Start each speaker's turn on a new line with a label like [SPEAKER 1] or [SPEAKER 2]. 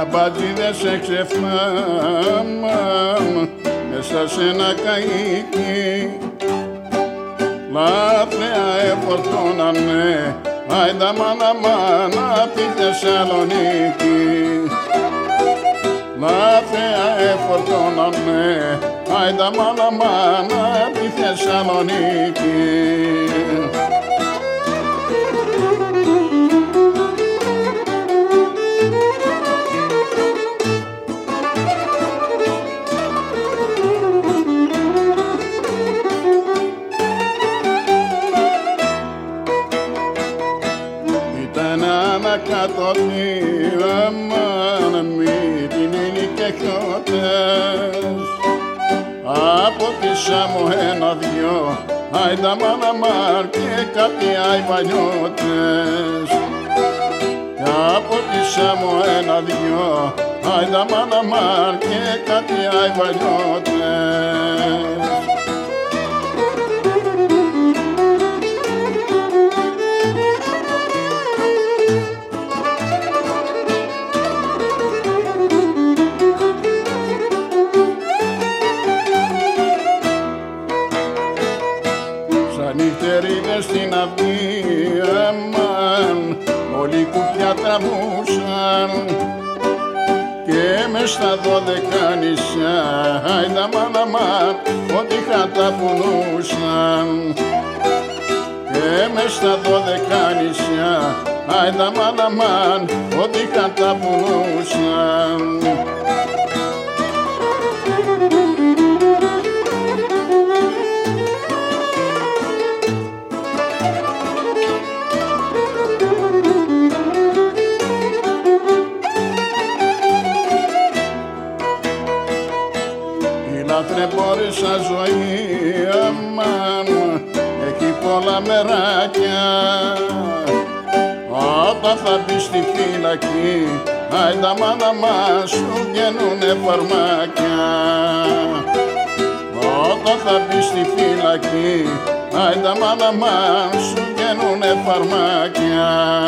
[SPEAKER 1] μπατζίδες 6-7 μέσα σε ένα καΐκι λάθρεα εφορτώνανε άιντα μάνα μάνα τη Θεσσαλονίκη. Λάθρεα εφορτώνανε άιντα μάνα μάνα τη Θεσσαλονίκη. Ήταν ανακατοτήρα μάνα μύτινοι και χιώτες από τη Σάμο 1-2 άιντα μάνα μάρ και κάτι αϊβανιώτες και από τη Σάμο 1-2 άιντα μάνα μάρ και κάτι αϊβανιώτες. Νυχτερίδες στην αυγή, αμάν, όλοι κουπιά τραβούσαν και μες στα 12 νησιά, άιντα μάν αμάν, ό,τι χαταπουλούσαν και μες στα 12 νησιά, άιντα μάν αμάν, ό,τι χαταπουλούσαν. Λατρεμπόρισα ζωή, αμάν, έχει πολλά μεράκια. Όταν θα μπει στη φυλακή, άιντα μάνα μα σου βγαίνουνε φαρμάκια. Όταν θα μπει στη φυλακή, άιντα μάνα μα σου βγαίνουνε φαρμάκια.